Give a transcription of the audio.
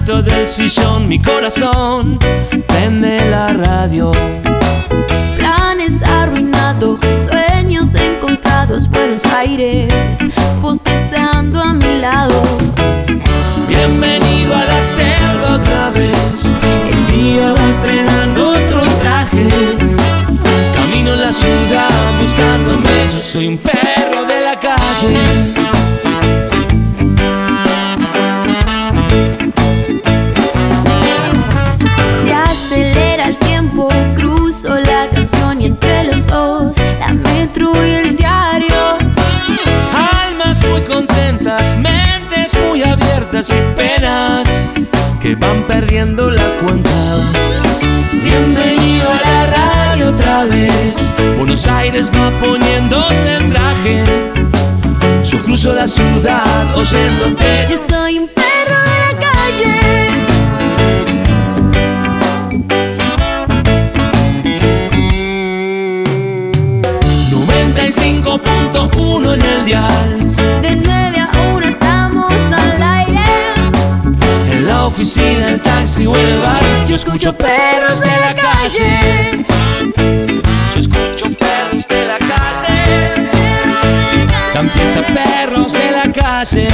alto del sillón, mi corazón prende la radio. Planes arruinados, sueños encontrados, Buenos Aires, vos deseando a mi lado. Bienvenido a la selva otra vez, el día va estrenando otro traje. Camino en la ciudad buscándome, yo soy un perro de la calle. Se acelera el tiempo, cruzo la canción y entre los dos la metro y el diario. Almas muy contentas, mentes muy abiertas y penas que van perdiendo la cuenta. Bienvenido a la radio otra vez, Buenos Aires va poniéndose el traje. Yo cruzo la ciudad oyéndote. Yo soy un perro de la calle. 95.1 en el dial. De 9 a 1 estamos al aire. En la oficina, el taxi o el bar, yo escucho perros de la calle. Yo escucho perros de la calle. Ya empieza perros de la calle.